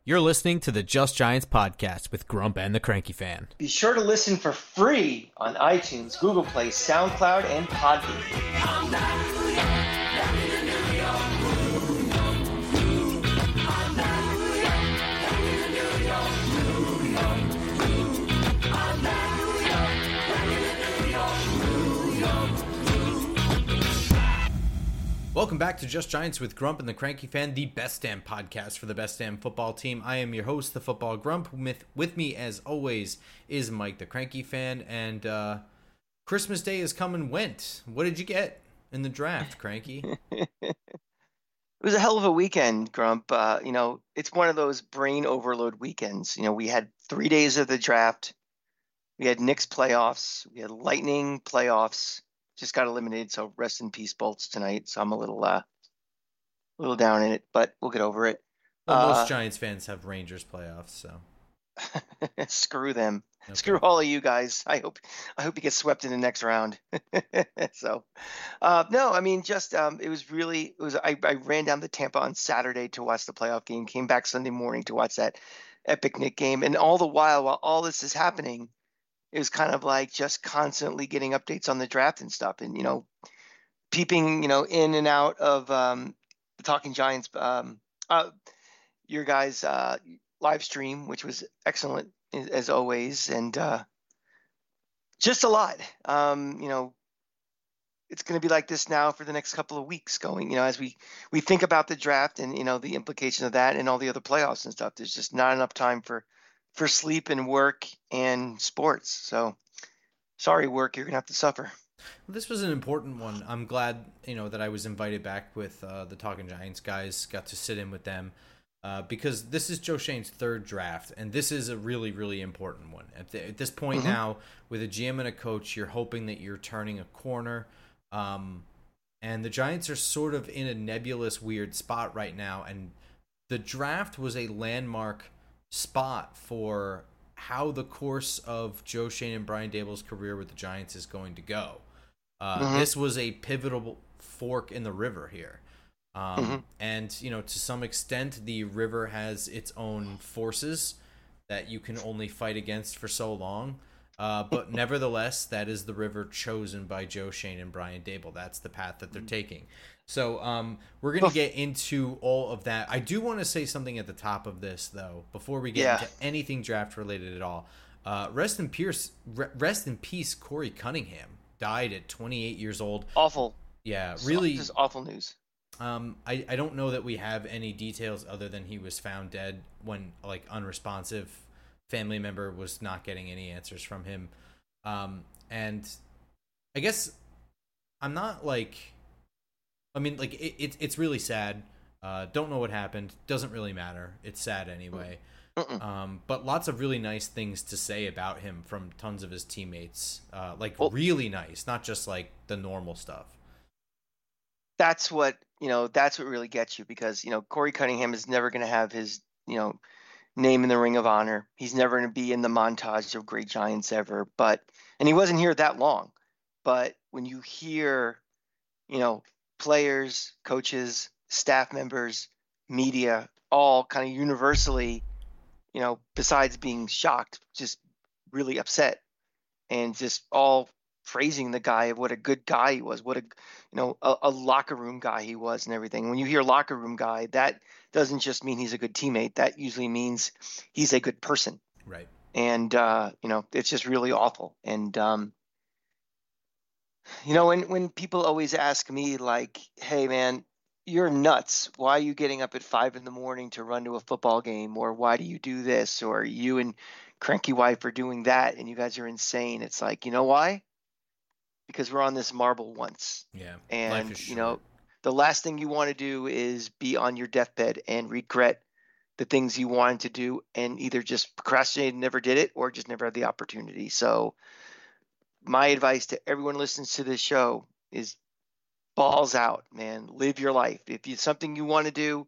You're listening to the Just Giants podcast with Grump and the Cranky Fan. Be sure to listen for free on iTunes, Google Play, SoundCloud, and Podbean. Welcome back to Just Giants with Grump and the Cranky Fan, the best damn podcast for the best damn football team. I am your host, the Football Grump. With me, as always, is Mike, the Cranky Fan. And Christmas Day has come and went. What did you get in the draft, Cranky? It was a hell of a weekend, Grump. It's one of those brain overload weekends. We had 3 days of the draft. We had Knicks playoffs. We had Lightning playoffs. Just got eliminated, so rest in peace, Bolts, tonight. So I'm a little down in it, but we'll get over it. Well, most Giants fans have Rangers playoffs, so screw them. Okay. Screw all of you guys. I hope you get swept in the next round. So, no, I mean, I ran down to Tampa on Saturday to watch the playoff game. Came back Sunday morning to watch that epic Knick game, and all the while all this is happening, it was kind of like just constantly getting updates on the draft and stuff, and peeping in and out of the Talking Giants, your guys' live stream, which was excellent as always, and just a lot. It's going to be like this now for the next couple of weeks, going as we think about the draft and the implication of that and all the other playoffs and stuff. There's just not enough time for sleep and work and sports. So sorry, work, you're gonna have to suffer. Well, this was an important one. I'm glad that I was invited back with the Talking Giants guys. Got to sit in with them because this is Joe Schoen's third draft, and this is a really, really important one. At this point now, with a GM and a coach, you're hoping that you're turning a corner. And the Giants are sort of in a nebulous, weird spot right now, and the draft was a landmark spot for how the course of Joe Schoen and Brian Daboll's career with the Giants is going to go. This was a pivotal fork in the river here. And, to some extent, the river has its own forces that you can only fight against for so long. But nevertheless, that is the river chosen by Joe Schoen and Brian Daboll. That's the path that they're taking. So we're going to get into all of that. I do want to say something at the top of this, though, before we get into anything draft-related at all. Rest in peace, Corey Cunningham. Died at 28 years old. Awful. Yeah, really. Just awful news. I don't know that we have any details other than he was found dead when, unresponsive. Family member was not getting any answers from him. And I guess I'm not it's really sad. Don't know what happened. Doesn't really matter. It's sad anyway. But lots of really nice things to say about him from tons of his teammates. Really nice, not just the normal stuff. That's what really gets you, because, Corey Cunningham is never going to have his, name in the Ring of Honor. He's never going to be in the montage of great Giants ever. And he wasn't here that long. But when you hear, players, coaches, staff members, media, all kind of universally, besides being shocked, just really upset and just all praising the guy of what a good guy he was, what a locker room guy he was and everything. When you hear locker room guy, that doesn't just mean he's a good teammate. That usually means he's a good person. Right. And, it's just really awful. And, when people always ask me hey man, you're nuts. Why are you getting up at 5 a.m. to run to a football game? Or why do you do this? Or you and cranky wife are doing that and you guys are insane. It's why? Because we're on this marble once. Yeah. And, the last thing you want to do is be on your deathbed and regret the things you wanted to do and either just procrastinated and never did it or just never had the opportunity. So my advice to everyone who listens to this show is balls out, man. Live your life. If it's something you want to do,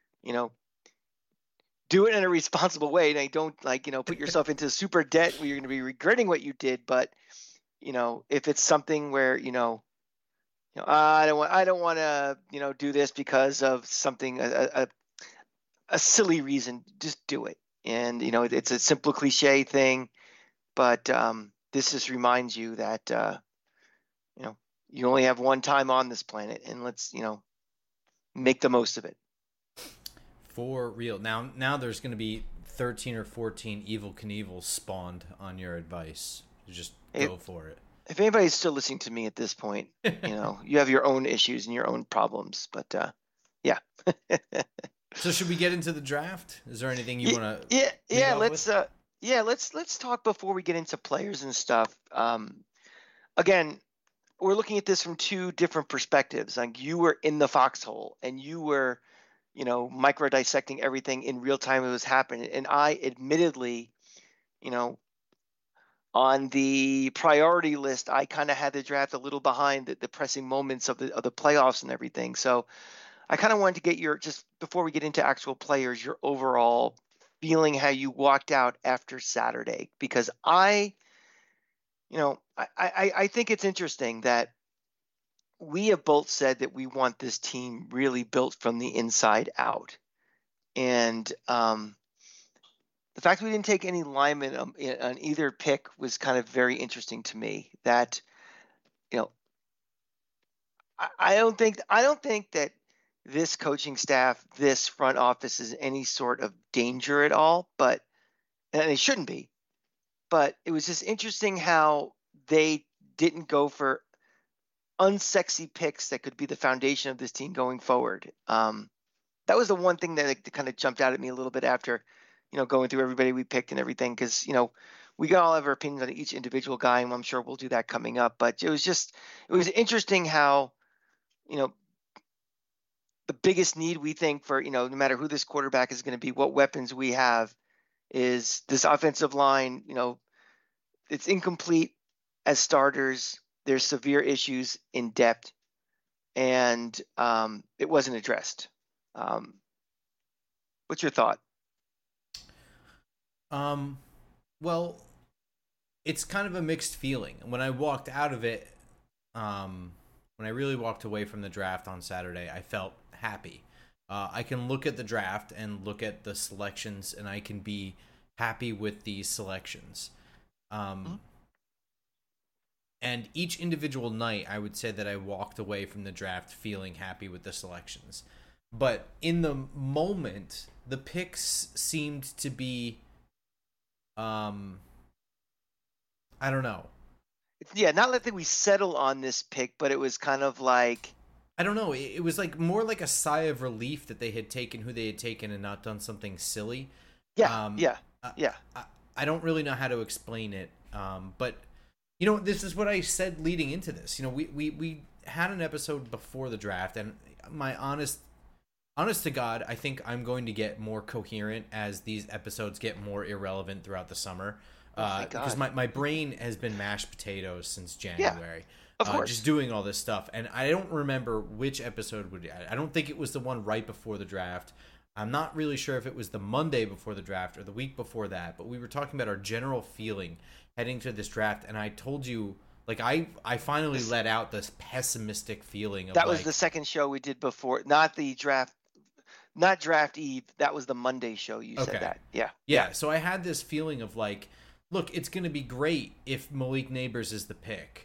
do it in a responsible way. And don't put yourself into super debt where you're going to be regretting what you did. But, if it's something where, I don't want to, do this because of something, a silly reason. Just do it. And it's a simple cliche thing, but this just reminds you that you only have one time on this planet, and let's make the most of it. For real. Now there's going to be 13 or 14 Evil Knievels spawned on your advice. Just go for it. If anybody's still listening to me at this point, you have your own issues and your own problems, but yeah. So should we get into the draft? Is there anything you want to? Let's talk before we get into players and stuff. Again, we're looking at this from two different perspectives. Like, you were in the foxhole and you were, micro dissecting everything in real time it was happening. And I admittedly, on the priority list, I kind of had the draft a little behind the pressing moments of the playoffs and everything. So I kind of wanted to get just before we get into actual players, your overall feeling, how you walked out after Saturday, because I think it's interesting that we have both said that we want this team really built from the inside out. And the fact we didn't take any linemen on either pick was kind of very interesting to me. That, I don't think that this coaching staff, this front office, is any sort of danger at all, and it shouldn't be. But it was just interesting how they didn't go for unsexy picks that could be the foundation of this team going forward. That was the one thing that kind of jumped out at me a little bit after, going through everybody we picked and everything, because, we got all of our opinions on each individual guy, and I'm sure we'll do that coming up. But it was interesting how, the biggest need we think for, no matter who this quarterback is going to be, what weapons we have, is this offensive line. It's incomplete as starters. There's severe issues in depth, and it wasn't addressed. What's your thought? Well, it's kind of a mixed feeling. When I walked out of it, when I really walked away from the draft on Saturday, I felt happy. I can look at the draft and look at the selections, and I can be happy with these selections. And each individual night, I would say that I walked away from the draft feeling happy with the selections. But in the moment, the picks seemed to be, I don't know. Yeah, not like we settled on this pick, but it was kind of like, I don't know. It was like more like a sigh of relief that they had taken who they had taken and not done something silly. Yeah, I don't really know how to explain it, but this is what I said leading into this. We had an episode before the draft, and my honest to God, I think I'm going to get more coherent as these episodes get more irrelevant throughout the summer. Because my brain has been mashed potatoes since January. Yeah, of course. Just doing all this stuff. And I don't remember which episode I don't think it was the one right before the draft. I'm not really sure if it was the Monday before the draft or the week before that, but we were talking about our general feeling heading to this draft, and I told you, like, I finally let out this pessimistic feeling of that was the second show we did before, not the draft. Not draft eve. That was the Monday show. You said that. Yeah. So I had this feeling of like, look, it's going to be great if Malik Nabers is the pick.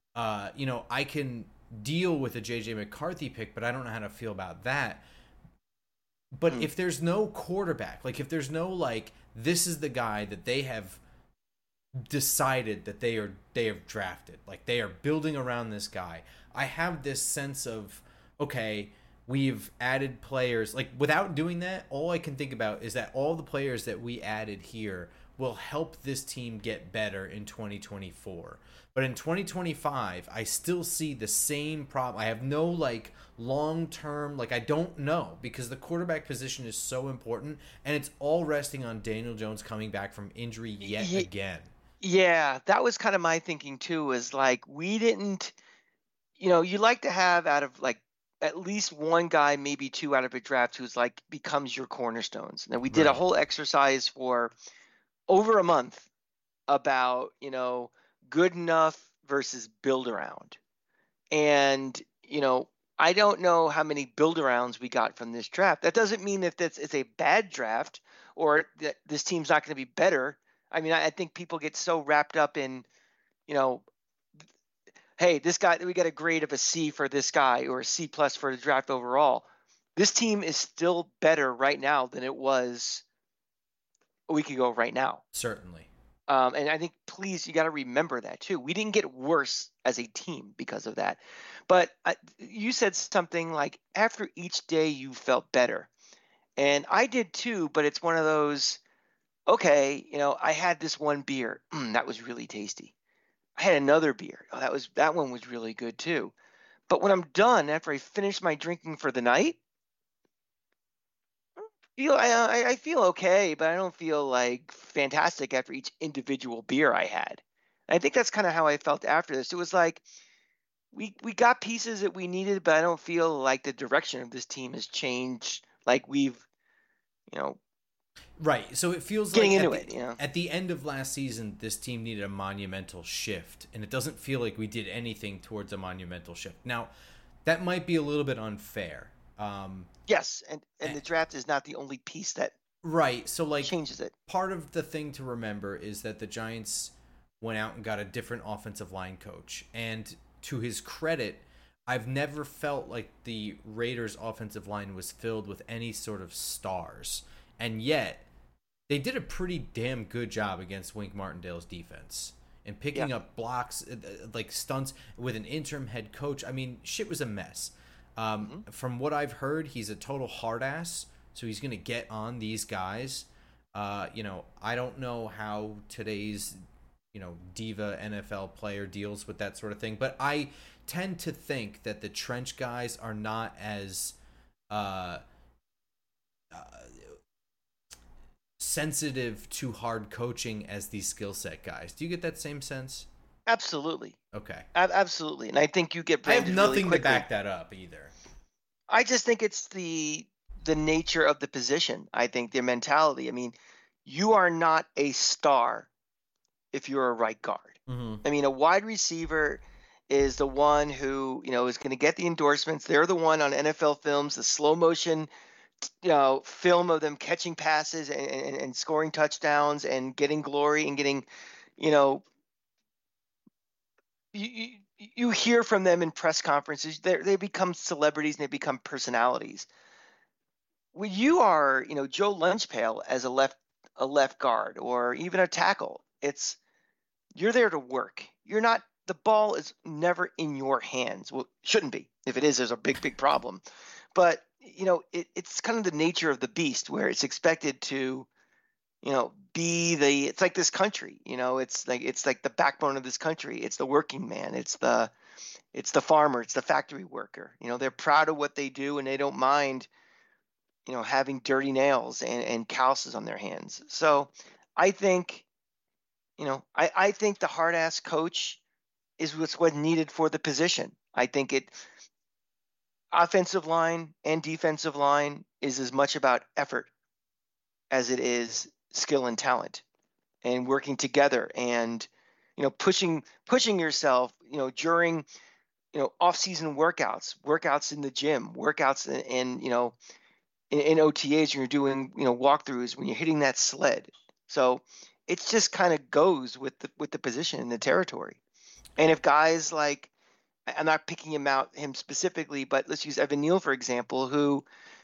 I can deal with a J.J. McCarthy pick, but I don't know how to feel about that. But if there's no quarterback, like if there's no, like, this is the guy that they have decided that they have drafted, like they are building around this guy, I have this sense of, okay, we've added players. Like, without doing that, all I can think about is that all the players that we added here will help this team get better in 2024. But in 2025, I still see the same problem. I have no, like, long-term, like, I don't know, because the quarterback position is so important, and it's all resting on Daniel Jones coming back from injury yet again. Yeah, that was kind of my thinking too, is like, we didn't, you like to have out of, like, at least one guy, maybe two out of a draft who's like becomes your cornerstones. Now, we did a whole exercise for over a month about, good enough versus build around. And, I don't know how many build-arounds we got from this draft. That doesn't mean that it's a bad draft or that this team's not going to be better. I mean, I think people get so wrapped up in, you know, hey, this guy, we got a grade of a C for this guy or a C plus for the draft overall. This team is still better right now than it was a week ago right now. Certainly. And I think, please, you got to remember that too. We didn't get worse as a team because of that. But you said something like after each day you felt better. And I did too, but it's one of those, okay, I had this one beer. That was really tasty. I had another beer. Oh, that one was really good too. But when I'm done, after I finish my drinking for the night, I feel okay, but I don't feel like fantastic after each individual beer I had. And I think that's kind of how I felt after this. It was like we got pieces that we needed, but I don't feel like the direction of this team has changed. Like we've, you know, Right. So it feels getting like into it. at the end of last season, this team needed a monumental shift, and it doesn't feel like we did anything towards a monumental shift. Now, that might be a little bit unfair. Yes, and the draft is not the only piece that right. So like changes it. part of the thing to remember is that the Giants went out and got a different offensive line coach, and to his credit, I've never felt like the Raiders' offensive line was filled with any sort of stars, and yet they did a pretty damn good job against Wink Martindale's defense and picking up blocks, like stunts with an interim head coach. I mean, shit was a mess. From what I've heard, he's a total hard ass, so he's going to get on these guys. I don't know how today's, diva NFL player deals with that sort of thing, but I tend to think that the trench guys are not as sensitive to hard coaching as these skill set guys. Do you get that same sense? Absolutely. Okay. Absolutely. And I think you get I have branded nothing really to back that up either. I just think it's the nature of the position. I think their mentality. I mean, you are not a star if you're a right guard. Mm-hmm. I mean, a wide receiver is the one who, is going to get the endorsements. They're the one on NFL films, the slow motion, film of them catching passes and scoring touchdowns and getting glory and getting, you, you hear from them in press conferences. They become celebrities and they become personalities. When you are, Joe Lunchpail as a left guard or even a tackle, you're there to work. You're not. The ball is never in your hands. Well, shouldn't be. If it is, there's a big problem. But it's kind of the nature of the beast where it's expected to, it's like this country. It's like the backbone of this country. It's the working man. It's the farmer. It's the factory worker. They're proud of what they do and they don't mind, having dirty nails and calluses on their hands. So I think, I think the hard ass coach is what's needed for the position. I think offensive line and defensive line is as much about effort as it is skill and talent and working together and, pushing yourself, during, off-season workouts in the gym, workouts in OTAs when you're doing, walkthroughs, when you're hitting that sled. So it just kind of goes with the position and the territory. And if guys like, I'm not picking him specifically, but let's use Evan Neal, for example, who,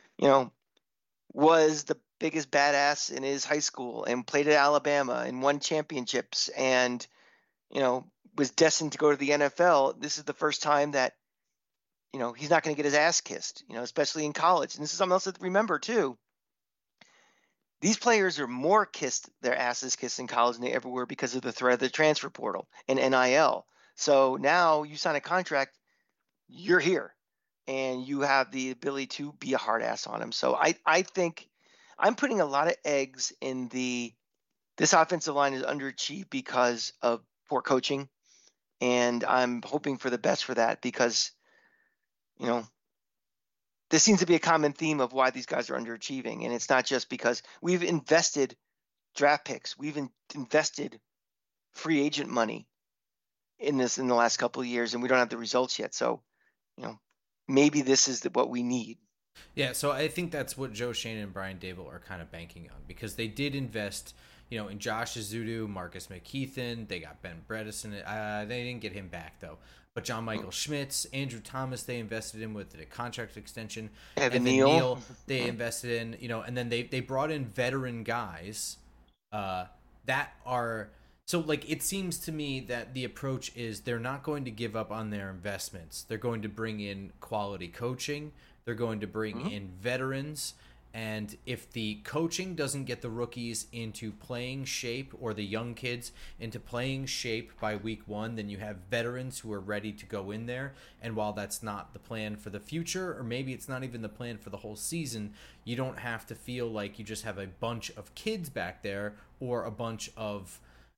was the biggest badass in his high school and played at Alabama and won championships and, was destined to go to the NFL. This is the first time that, he's not going to get his ass kissed, especially in college. And this is something else to remember too. These players are more their asses kissed in college than they ever were because of the threat of the transfer portal and NIL. So now you sign a contract, you're here, and you have the ability to be a hard ass on them. So I think I'm putting a lot of eggs in this offensive line is underachieved because of poor coaching, and I'm hoping for the best for that because, this seems to be a common theme of why these guys are underachieving, and it's not just because we've invested draft picks, we've invested free agent money in the last couple of years, and we don't have the results yet. So, maybe this is what we need. Yeah, so I think that's what Joe Shane and Brian Dable are kind of banking on because they did invest, in Josh Azudu, Marcus McKeithen. They got Ben Bredesen. They didn't get him back though. But John Michael Schmitz, Andrew Thomas, they invested in with a contract extension. Evan Evan Neal. Neal, they invested in, and then they brought in veteran guys that are so like it seems to me that the approach is they're not going to give up on their investments. They're going to bring in quality coaching. They're going to bring in veterans. And if the coaching doesn't get the rookies into playing shape or the young kids into playing shape by week 1, then you have veterans who are ready to go in there. And while that's not the plan for the future, or maybe it's not even the plan for the whole season, you don't have to feel like you just have a bunch of kids back there or a bunch of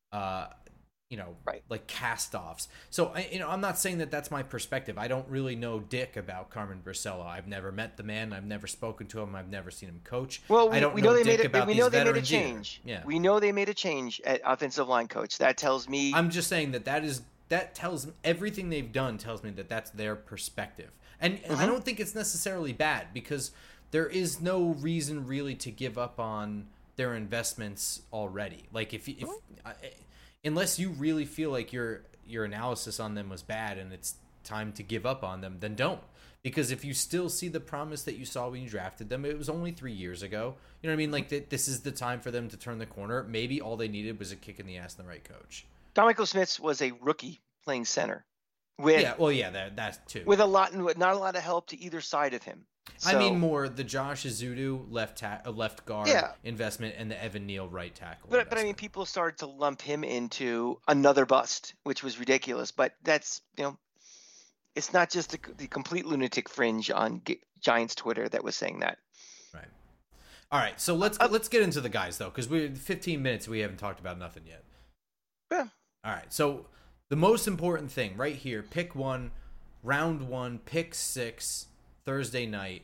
Right. like cast-offs. So I'm not saying that that's my perspective. I don't really know dick about Carmen Bracella. I've never met the man. I've never spoken to him. I've never seen him coach. Well, I don't we know know they dick made about we these know they made a veterans either. change. Yeah, We know they made a change at offensive line coach. That tells me. I'm just saying that tells everything they've done tells me that that's their perspective, and I don't think it's necessarily bad because there is no reason really to give up on their investments already. Like if unless you really feel like your analysis on them was bad and it's time to give up on them, then don't. Because if you still see the promise that you saw when you drafted them, it was only 3 years ago. You know what I mean? Like this is the time for them to turn the corner. Maybe all they needed was a kick in the ass and the right coach. Don Michael Smith was a rookie playing center with that's too. with not a lot of help to either side of him. So, I mean more the Josh Azudu left guard investment and the Evan Neal right tackle. But I mean, people started to lump him into another bust, which was ridiculous. But that's it's not just the complete lunatic fringe on Giants Twitter that was saying that. Right. All right. So let's get into the guys though, because we're 15 minutes. We haven't talked about nothing yet. Yeah. All right. So the most important thing right here: pick 1, round 1, pick 6. Thursday night,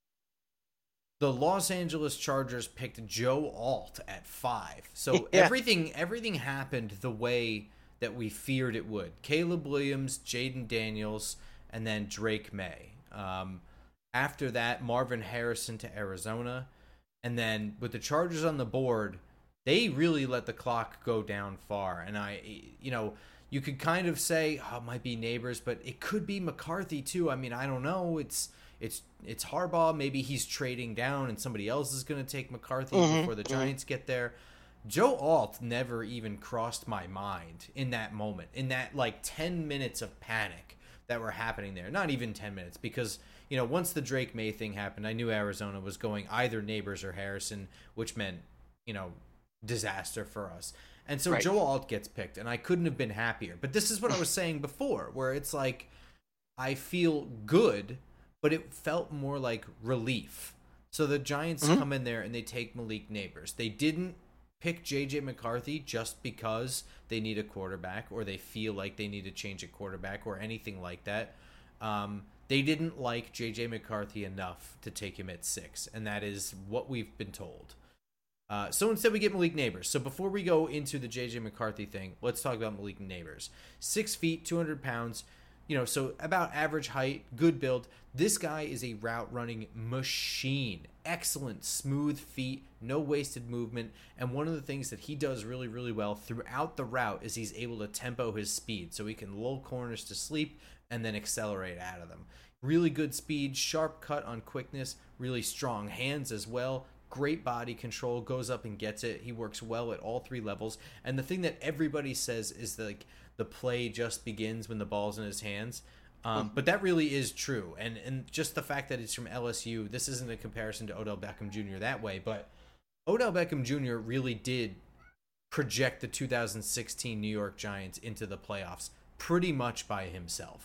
the Los Angeles Chargers picked Joe Alt at 5. So everything happened the way that we feared it would. Caleb Williams, Jaden Daniels, and then Drake May. After that, Marvin Harrison to Arizona. And then with the Chargers on the board, they really let the clock go down far. And you could kind of say, it might be Neighbors, but it could be McCarthy too. I mean, I don't know. It's Harbaugh. Maybe he's trading down and somebody else is going to take McCarthy before the Giants get there. Joe Alt never even crossed my mind in that moment, in that like 10 minutes of panic that were happening there. Not even 10 minutes because, once the Drake May thing happened, I knew Arizona was going either Neighbors or Harrison, which meant, disaster for us. And so Joe Alt gets picked, and I couldn't have been happier. But this is what I was saying before, where it's like I feel good, but it felt more like relief. So the Giants come in there and they take Malik Neighbors. They didn't pick J.J. McCarthy just because they need a quarterback or they feel like they need to change a quarterback or anything like that. They didn't like J.J. McCarthy enough to take him at 6, and that is what we've been told. So instead we get Malik Neighbors. So before we go into the J.J. McCarthy thing, let's talk about Malik Neighbors. 6 feet, 200 pounds, so about average height, good build. This guy is a route running machine. Excellent, smooth feet, no wasted movement. And one of the things that he does really, really well throughout the route is he's able to tempo his speed. So he can lull corners to sleep and then accelerate out of them. Really good speed, sharp cut on quickness, really strong hands as well. Great body control, goes up and gets it. He works well at all 3 levels. And the thing that everybody says is like the play just begins when the ball's in his hands. But that really is true. And just the fact that it's from LSU, this isn't a comparison to Odell Beckham Jr. that way, but Odell Beckham Jr. really did project the 2016 New York Giants into the playoffs pretty much by himself.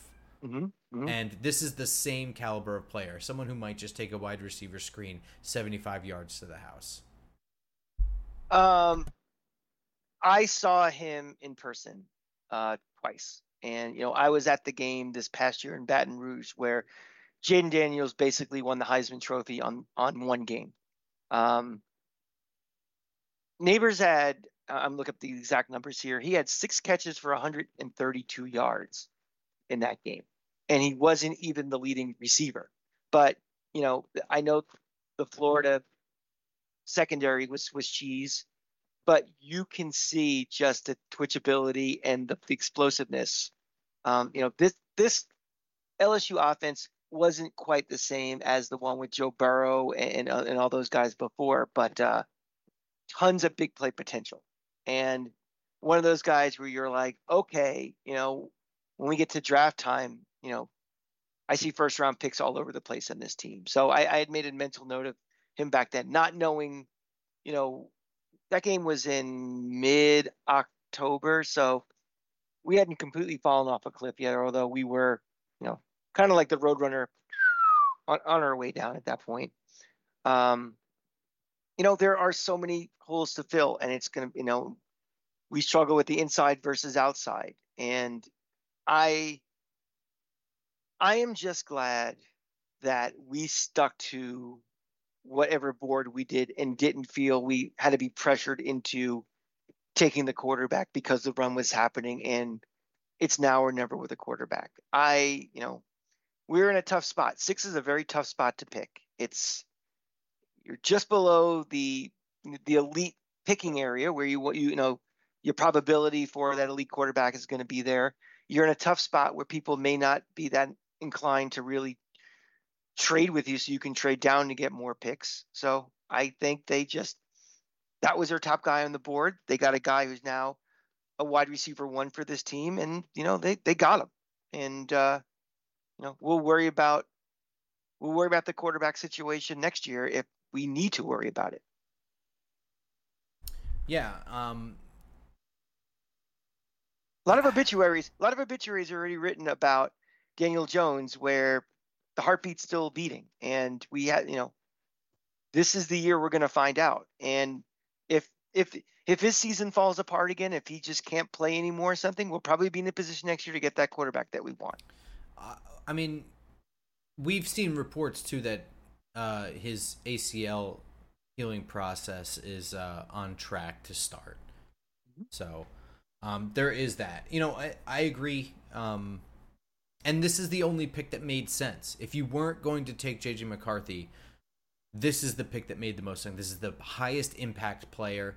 And this is the same caliber of player, someone who might just take a wide receiver screen 75 yards to the house. I saw him in person twice. And, I was at the game this past year in Baton Rouge where Jaden Daniels basically won the Heisman Trophy on one game. Neighbors had, I'm looking up the exact numbers here, he had 6 catches for 132 yards in that game. and he wasn't even the leading receiver. But, I know the Florida secondary was cheese, but you can see just the twitchability and the explosiveness. This LSU offense wasn't quite the same as the one with Joe Burrow and all those guys before, but tons of big play potential. And one of those guys where you're like, okay, when we get to draft time, I see first round picks all over the place on this team. So I had made a mental note of him back then, not knowing, that game was in mid October. So we hadn't completely fallen off a cliff yet, although we were, kind of like the Roadrunner on our way down at that point. There are so many holes to fill, and it's going to, we struggle with the inside versus outside. And I am just glad that we stuck to whatever board we did and didn't feel we had to be pressured into taking the quarterback because the run was happening and it's now or never with a quarterback. We're in a tough spot. 6 is a very tough spot to pick. You're just below the elite picking area where your probability for that elite quarterback is going to be there. You're in a tough spot where people may not be that inclined to really trade with you, so you can trade down to get more picks. So I think that was their top guy on the board. They got a guy who's now a wide receiver 1 for this team, and they got him. And we'll worry about the quarterback situation next year if we need to worry about it. Yeah. A lot of obituaries are already written about Daniel Jones where the heartbeat's still beating, and we had, this is the year we're going to find out. And if his season falls apart again, if he just can't play anymore or something, we'll probably be in a position next year to get that quarterback that we want. I mean, we've seen reports too that his ACL healing process is on track to start. So there is that. I agree. And this is the only pick that made sense. If you weren't going to take JJ McCarthy, this is the pick that made the most sense. This is the highest impact player.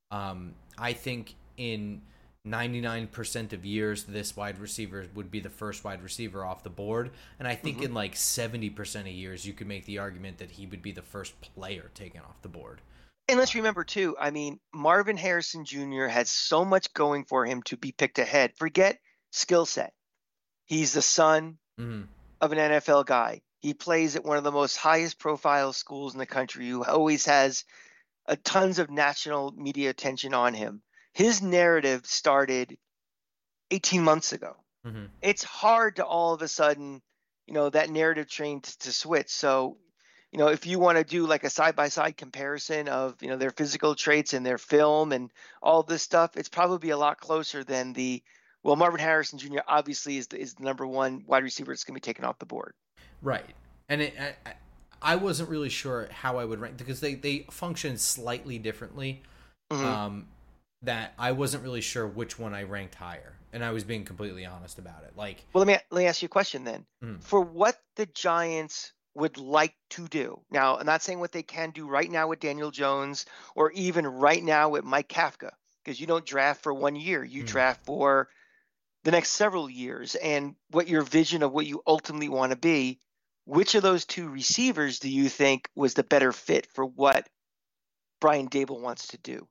I think in 99% of years, this wide receiver would be the first wide receiver off the board. And I think in like 70% of years, you could make the argument that he would be the first player taken off the board. And let's remember, too, Marvin Harrison Jr. has so much going for him to be picked ahead. Forget skill set. He's the son of an NFL guy. He plays at one of the most highest profile schools in the country, who always has tons of national media attention on him. His narrative started 18 months ago. It's hard to all of a sudden, that narrative train to switch. So, if you want to do like a side-by-side comparison of, their physical traits and their film and all this stuff, it's probably a lot closer than Marvin Harrison Jr. obviously is the number 1 wide receiver that's going to be taken off the board. Right. And I wasn't really sure how I would rank, because they function slightly differently. That I wasn't really sure which one I ranked higher, and I was being completely honest about it. Well, let me ask you a question then. For what the Giants would like to do now, I'm not saying what they can do right now with Daniel Jones or even right now with Mike Kafka, because you don't draft for 1 year, you draft for the next several years, and what your vision of what you ultimately want to be. Which of those 2 receivers do you think was the better fit for what Brian Daboll wants to do?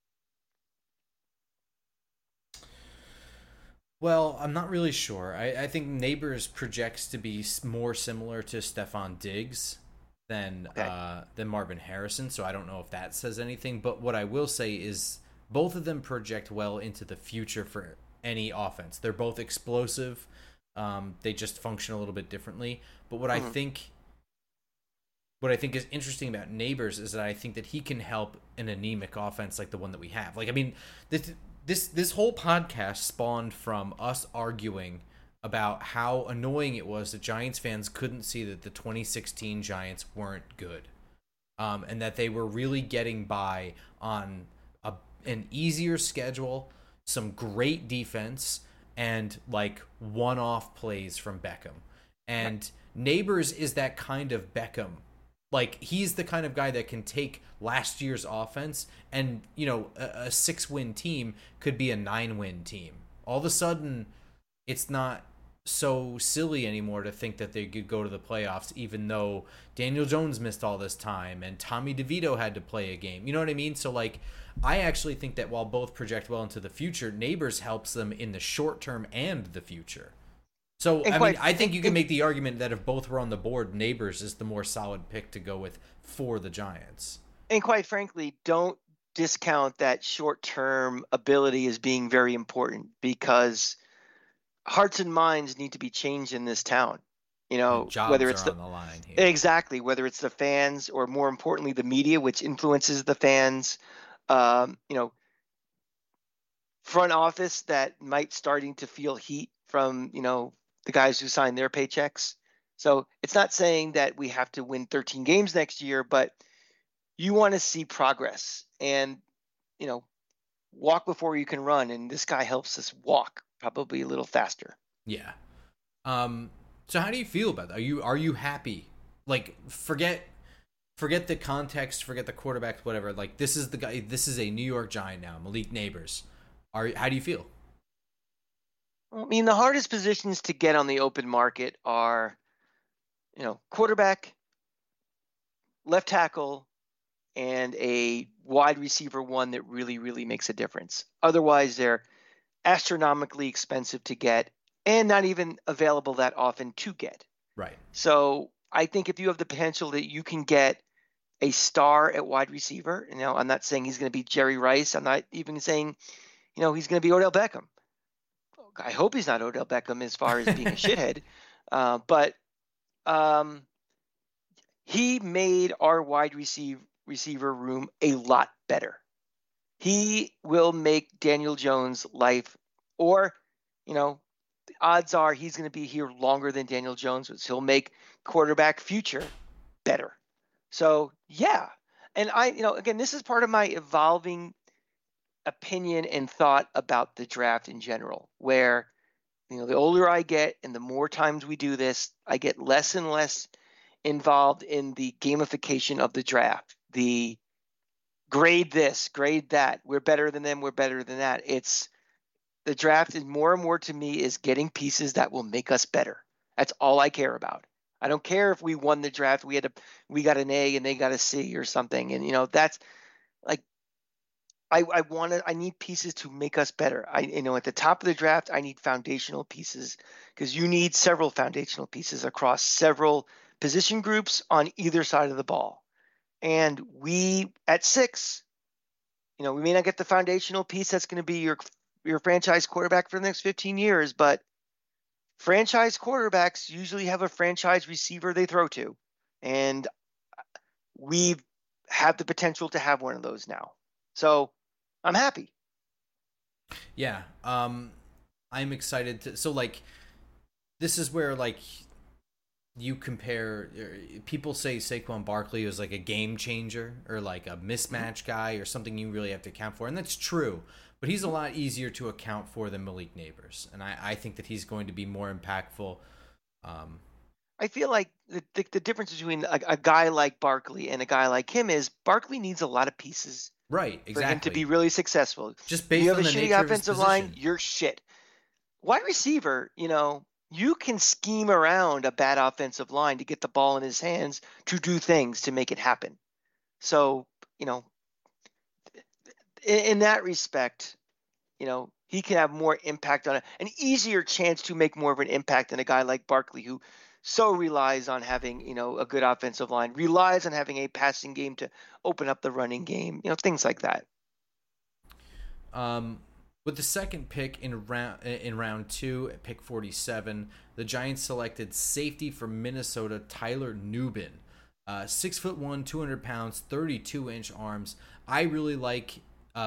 Well, I'm not really sure. I think Neighbors projects to be more similar to Stefon Diggs than Marvin Harrison, so I don't know if that says anything. But what I will say is both of them project well into the future for any offense. They're both explosive. They just function a little bit differently. But what I think is interesting about Neighbors is that I think that he can help an anemic offense like the one that we have. This whole podcast spawned from us arguing about how annoying it was that Giants fans couldn't see that the 2016 Giants weren't good, and that they were really getting by on an easier schedule, some great defense, and like one-off plays from Beckham. And Neighbors is that kind of Beckham. Like, he's the kind of guy that can take last year's offense and, a 6-win team could be a 9-win team. All of a sudden, it's not so silly anymore to think that they could go to the playoffs, even though Daniel Jones missed all this time and Tommy DeVito had to play a game. You know what I mean? So, like, I actually think that while both project well into the future, Neighbors helps them in the short term and the future. So, I think you can make the argument that if both were on the board, Neighbors is the more solid pick to go with for the Giants. And quite frankly, don't discount that short-term ability as being very important, because hearts and minds need to be changed in this town. Jobs whether it's are on the line here. Exactly, whether it's the fans or, more importantly, the media, which influences the fans. Front office that might starting to feel heat from the guys who signed their paychecks. So it's not saying that we have to win 13 games next year, but you want to see progress and, walk before you can run. And this guy helps us walk probably a little faster. Yeah. So how do you feel about that? Are you happy? Like, forget the context, forget the quarterback, whatever. Like, this is the guy, this is a New York Giant now, Malik Neighbors. How do you feel? I mean, the hardest positions to get on the open market are, quarterback, left tackle, and a wide receiver one that really, really makes a difference. Otherwise, they're astronomically expensive to get and not even available that often to get. Right. So I think if you have the potential that you can get a star at wide receiver, I'm not saying he's going to be Jerry Rice. I'm not even saying, he's going to be Odell Beckham. I hope he's not Odell Beckham as far as being a shithead. But he made our wide receiver room a lot better. He will make Daniel Jones' life, or, the odds are he's going to be here longer than Daniel Jones, which he'll make quarterback future better. So, yeah. And again, this is part of my evolving opinion and thought about the draft in general, where, the older I get and the more times we do this, I get less and less involved in the gamification of the draft. The grade this, grade that, we're better than them, we're better than that. It's the draft is more and more to me is getting pieces that will make us better. That's all I care about. I don't care if we won the draft, we got an A and they got a C or something. And that's like, I need pieces to make us better. At the top of the draft, I need foundational pieces, because you need several foundational pieces across several position groups on either side of the ball. And we at 6, we may not get the foundational piece that's going to be your franchise quarterback for the next 15 years, but franchise quarterbacks usually have a franchise receiver they throw to. And we have the potential to have one of those now. So I'm happy. Yeah. I'm excited to, so like, this is where, like, you compare, people say Saquon Barkley was like a game changer or like a mismatch guy or something you really have to account for. And that's true, but he's a lot easier to account for than Malik Neighbors. And I think that he's going to be more impactful. I feel like the difference between a guy like Barkley and a guy like him is Barkley needs a lot of pieces. Right, exactly. For him to be really successful. Just based on the nature of his position. You have a shitty offensive line, you're shit. Wide receiver, you can scheme around a bad offensive line to get the ball in his hands to do things to make it happen. So, in that respect, he can have more impact on an easier chance to make more of an impact than a guy like Barkley, who so relies on having, a good offensive line, relies on having a passing game to open up the running game, things like that. With the second pick in round 2 at pick 47, the Giants selected safety from Minnesota, Tyler Nubin. 6'1", 200 pounds, 32-inch arms. I really like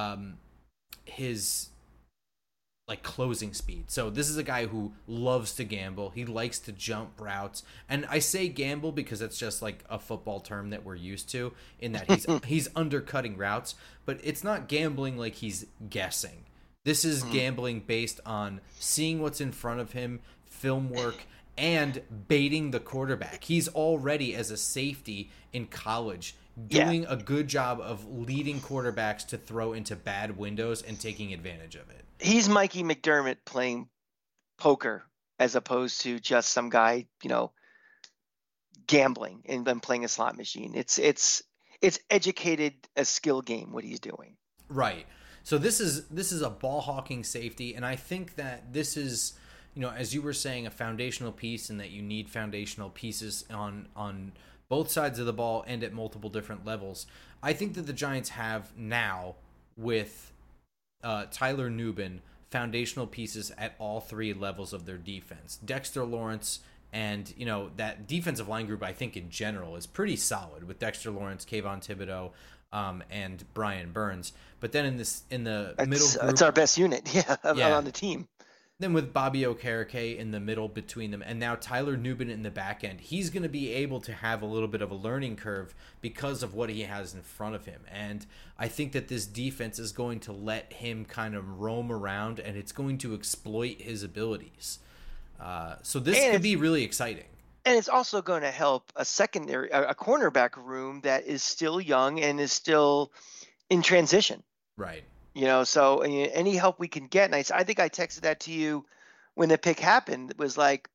his closing speed. So this is a guy who loves to gamble. He likes to jump routes. And I say gamble because it's just like a football term that we're used to, in that he's undercutting routes, but it's not gambling like he's guessing. This is gambling based on seeing what's in front of him, film work, and baiting the quarterback. He's already, as a safety in college, Yeah. doing a good job of leading quarterbacks to throw into bad windows and taking advantage of it. He's Mikey McDermott playing poker as opposed to just some guy, gambling and then playing a slot machine. It's educated a skill game what he's doing. Right. So this is a ball hawking safety, and I think that this is, as you were saying, a foundational piece, and that you need foundational pieces on both sides of the ball and at multiple different levels. I think that the Giants have now, with Tyler Nubin, foundational pieces at all three levels of their defense. Dexter Lawrence, and that defensive line group, I think in general, is pretty solid with Dexter Lawrence, Kayvon Thibodeau, and Brian Burns. But then in the middle group, it's our best unit, on the team. Then with Bobby Okereke in the middle between them, and now Tyler Nubin in the back end, he's going to be able to have a little bit of a learning curve because of what he has in front of him. And I think that this defense is going to let him kind of roam around, and it's going to exploit his abilities. So this could be really exciting. And it's also going to help a cornerback room that is still young and is still in transition. Right. So any help we can get. And I think I texted that to you when the pick happened. It was like,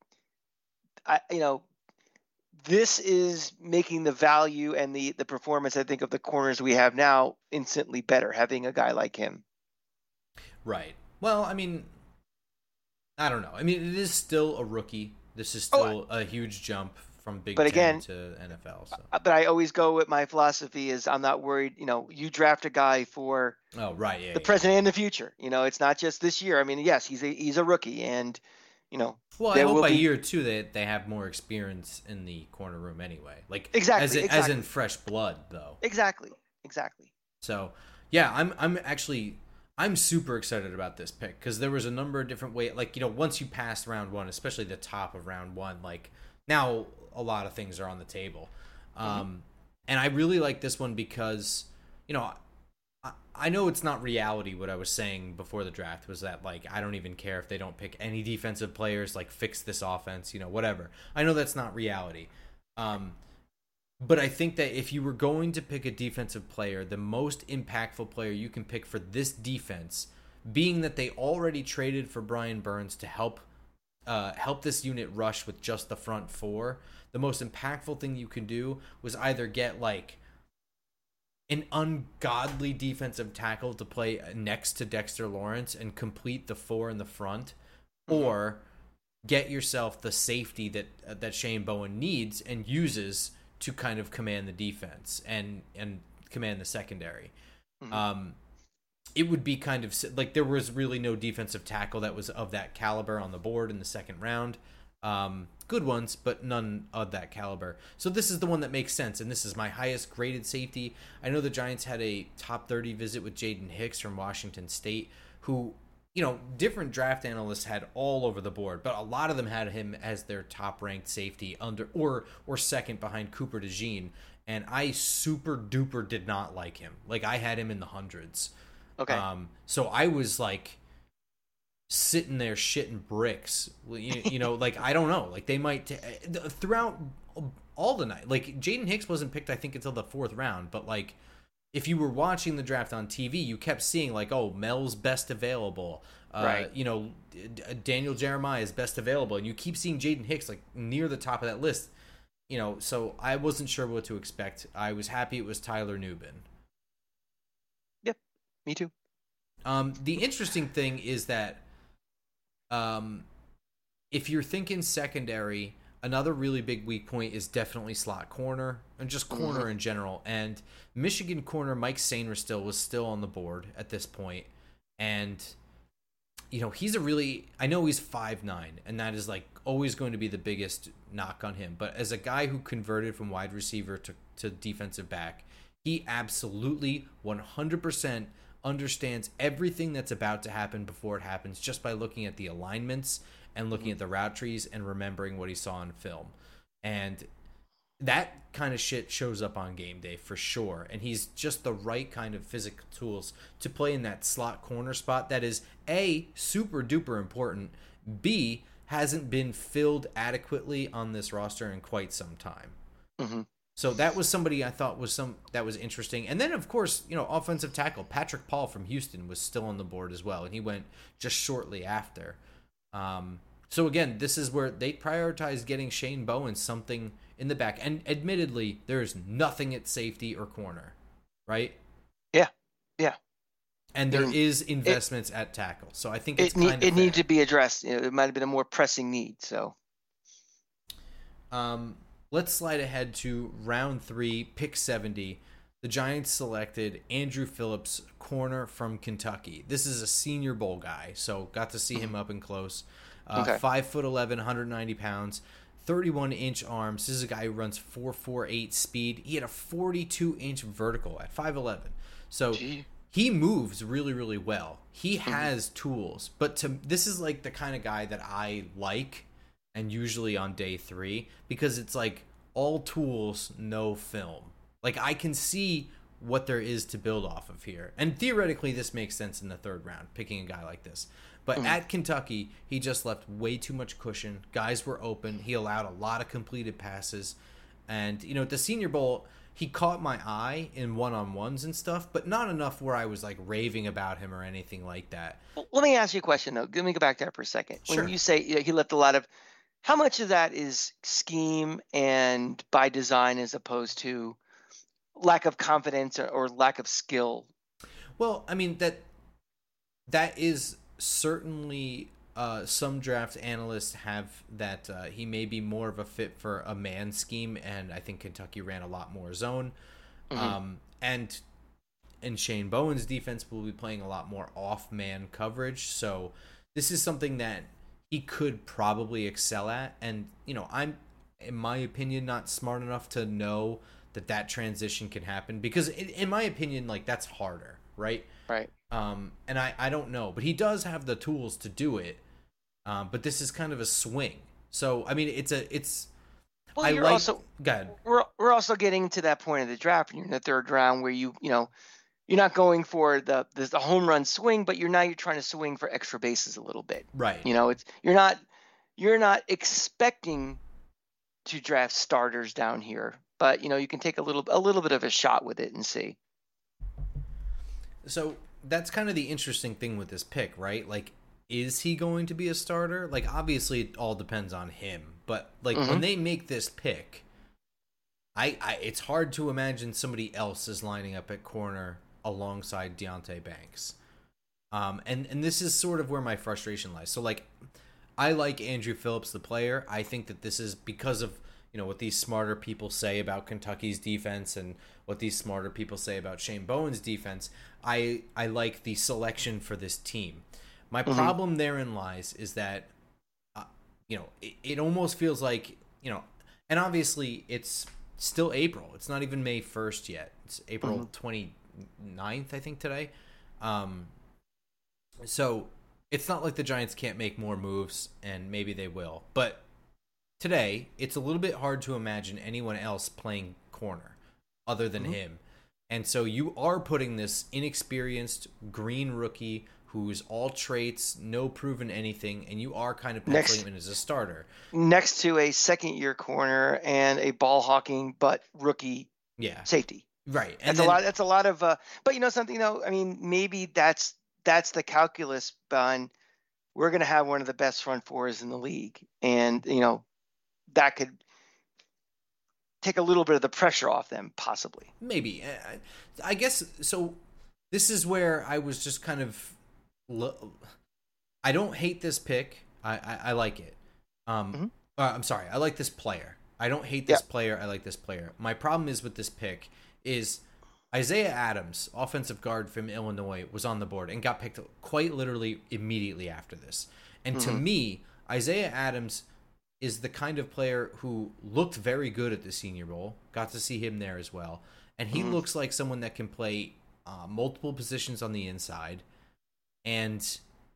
this is making the value and the performance, I think, of the corners we have now instantly better, having a guy like him. Right. Well, I mean, I don't know. I mean, it is still a rookie. This is still a huge jump from Big Ten to NFL. So. But I always go with my philosophy is I'm not worried. You draft a guy for the present and the future. It's not just this year. I mean, yes, he's a rookie, and Well, I hope by year two they have more experience in the corner room anyway. Like exactly. As in fresh blood, though. Exactly. So yeah, I'm super excited about this pick because there was a number of different ways. Like, once you pass round one, especially the top of round one, like now a lot of things are on the table. And I really like this one because, I know it's not reality. What I was saying before the draft was that, like, I don't even care if they don't pick any defensive players, like fix this offense, whatever. I know that's not reality. But I think that if you were going to pick a defensive player, the most impactful player you can pick for this defense, being that they already traded for Brian Burns to help this unit rush with just the front four, the most impactful thing you can do was either get like an ungodly defensive tackle to play next to Dexter Lawrence and complete the four in the front, or get yourself the safety that Shane Bowen needs and uses to kind of command the defense and command the secondary. It would be kind of like there was really no defensive tackle that was of that caliber on the board in the second round. Good ones, but none of that caliber. So this is the one that makes sense, and this is my highest graded safety. I know the Giants had a top 30 visit with Jaden Hicks from Washington State, who, different draft analysts had all over the board, but a lot of them had him as their top-ranked safety under or second behind Cooper DeJean, and I super duper did not like him. Like, I had him in the hundreds. Okay. So I was like sitting there shitting bricks. Like, I don't know. Like, they might throughout all the night. Like, Jaden Hicks wasn't picked, I think, until the fourth round, but like, if you were watching the draft on TV, you kept seeing like, oh, Mel's best available. Right. Daniel Jeremiah is best available, and you keep seeing Jaden Hicks like near the top of that list. So I wasn't sure what to expect. I was happy it was Tyler Nubin. Yep, me too. The interesting thing is that, if you're thinking secondary, another really big weak point is definitely slot corner and just corner in general. And Michigan corner Mike Sainristil was still on the board at this point. And, he's I know he's 5'9", and that is like always going to be the biggest knock on him. But as a guy who converted from wide receiver to defensive back, he absolutely 100% understands everything that's about to happen before it happens just by looking at the alignments and looking at the route trees and remembering what he saw on film. And that kind of shit shows up on game day for sure. And he's just the right kind of physical tools to play in that slot corner spot that is A, super duper important, B, hasn't been filled adequately on this roster in quite some time. Mm-hmm. So that was somebody I thought that was interesting. And then, of course, offensive tackle Patrick Paul from Houston was still on the board as well, and he went just shortly after. So again, this is where they prioritized getting Shane Bowen something in the back. And admittedly, there's nothing at safety or corner, right? Yeah, yeah. And there is investments at tackle, so I think it needed to be addressed. It might have been a more pressing need. So, let's slide ahead to round 3, pick 70. The Giants selected Andrew Phillips, corner from Kentucky. This is a Senior Bowl guy, so got to see him up and close. 5'11", 190 pounds, 31-inch arms. This is a guy who runs 4.48 speed. He had a 42-inch vertical at 5'11". So. Gee. He moves really, really well. He has tools, but this is like the kind of guy that I like, and usually on day 3, because it's like all tools, no film. Like I can see what there is to build off of here, and theoretically this makes sense in the 3rd round, picking a guy like this. But at Kentucky, he just left way too much cushion. Guys were open. He allowed a lot of completed passes, and at the Senior Bowl, he caught my eye in one-on-ones and stuff, but not enough where I was like raving about him or anything like that. Well, let me ask you a question though. Let me go back there for a second. Sure. When you say he left a lot of, how much of that is scheme and by design as opposed to lack of confidence or lack of skill? Well, I mean that is certainly some draft analysts have that he may be more of a fit for a man scheme, and I think Kentucky ran a lot more zone. And Shane Bowen's defense will be playing a lot more off-man coverage, so this is something that he could probably excel at. And, I'm, in my opinion, not smart enough to know that transition can happen, because in my opinion, like, that's harder, right? Right. And I don't know, but he does have the tools to do it. But this is kind of a swing. So, I mean, it's. Well, go ahead. We're also getting to that point of the draft, and you're in the 3rd round where you're not going for the home run swing, but you're trying to swing for extra bases a little bit. Right. You're not expecting to draft starters down here, but you can take a little bit of a shot with it and see. So that's kind of the interesting thing with this pick, right? Like, is he going to be a starter? Like, obviously it all depends on him, but like when they make this pick, it's hard to imagine somebody else is lining up at corner alongside Deonte Banks. And this is sort of where my frustration lies. So like, I like Andrew Phillips, the player. I think that this is because of, what these smarter people say about Kentucky's defense and what these smarter people say about Shane Bowen's defense. I like the selection for this team. My problem therein lies is that, it almost feels like, and obviously it's still April. It's not even May 1st yet. It's April 29th, I think, today. So it's not like the Giants can't make more moves, and maybe they will. But today, it's a little bit hard to imagine anyone else playing corner other than him. And so you are putting this inexperienced green rookie who's all traits, no proven anything, and you are kind of penciling him in as a starter. Next to a second-year corner and a ball-hawking but rookie safety. Right. And that's a lot of but something, I mean, maybe that's the calculus behind we're going to have one of the best front fours in the league. And, that could take a little bit of the pressure off them, possibly. Maybe. I guess, so this is where I was just kind of... I don't hate this pick. I like it. I'm sorry. I like this player. I don't hate this player. I like this player. My problem is with this pick is Isaiah Adams, offensive guard from Illinois, was on the board and got picked quite literally immediately after this. And to me, Isaiah Adams is the kind of player who looked very good at the Senior Bowl. Got to see him there as well. And he looks like someone that can play multiple positions on the inside, and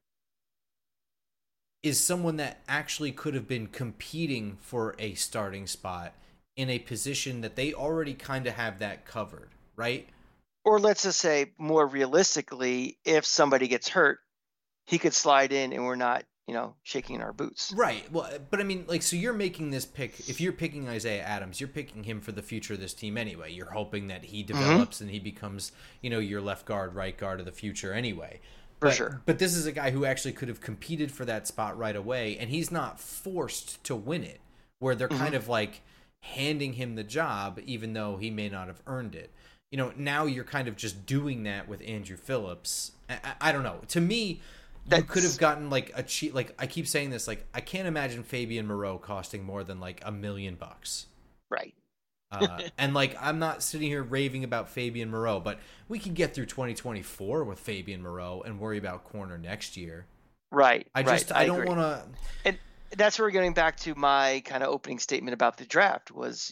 is someone that actually could have been competing for a starting spot in a position that they already kind of have that covered, right? Or let's just say, more realistically, if somebody gets hurt, he could slide in and we're not shaking our boots. Right. Well, but I mean, like, so you're making this pick. If you're picking Isaiah Adams, you're picking him for the future of this team anyway. You're hoping that he Hmm. develops and he becomes, your left guard, right guard of the future anyway. For sure. But this is a guy who actually could have competed for that spot right away, and he's not forced to win it, where they're Hmm. kind of like handing him the job, even though he may not have earned it. Now you're kind of just doing that with Andrew Phillips. I don't know. To me, you could have That's gotten like a cheap. Like I keep saying this, like I can't imagine Fabian Moreau costing more than like $1 million. right. And like I'm not sitting here raving about Fabian Moreau, but we could get through 2024 with Fabian Moreau and worry about corner next year. Right. I Right. just I I don't agree. want to. And that's where we're getting back to my kind of opening statement about the draft was,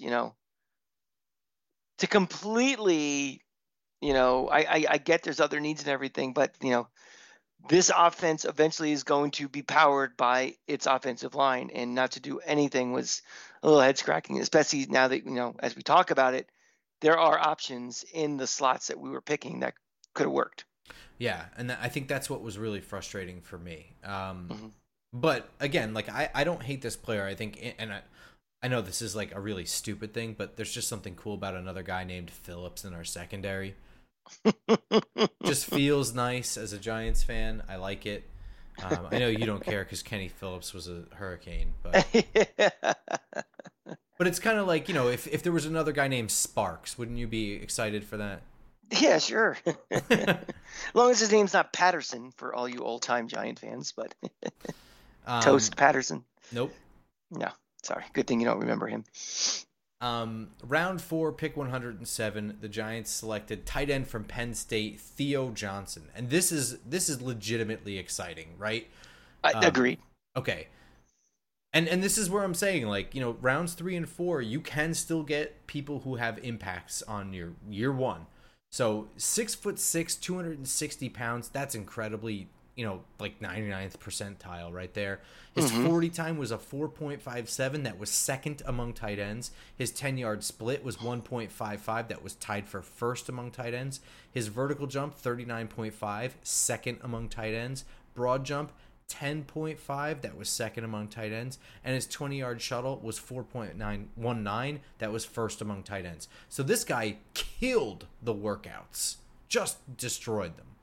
to completely, I get there's other needs and everything, but this offense eventually is going to be powered by its offensive line, and not to do anything was a little head scratching, especially now that, as we talk about it, there are options in the slots that we were picking that could have worked. Yeah, and I think that's what was really frustrating for me. Hmm. But again, like I don't hate this player. I think, and I know this is like a really stupid thing, but there's just something cool about another guy named Phillips in our secondary. Just feels nice as a Giants fan. I like it. I know you don't care because Kenny Phillips was a Hurricane, but it's kind of like if there was another guy named Sparks, wouldn't you be excited for that? Yeah, sure. As long as his name's not Patterson for all you old time Giant fans, but um, Toast Patterson. nope. No, sorry. Good thing you don't remember him. Round 4, pick 107. The Giants selected tight end from Penn State, Theo Johnson, and this is legitimately exciting, right? Agreed. Okay, and this is where I'm saying, like, rounds 3 and 4, you can still get people who have impacts on your year one. So 6'6", 260 pounds. That's incredibly, like 99th percentile right there. His Hmm. 40 time was a 4.57. That was second among tight ends. His 10-yard split was 1.55. That was tied for first among tight ends. His vertical jump, 39.5, second among tight ends. Broad jump, 10.5, that was second among tight ends, and his 20-yard shuttle was 4.919, that was first among tight ends. So this guy killed the workouts, just destroyed them.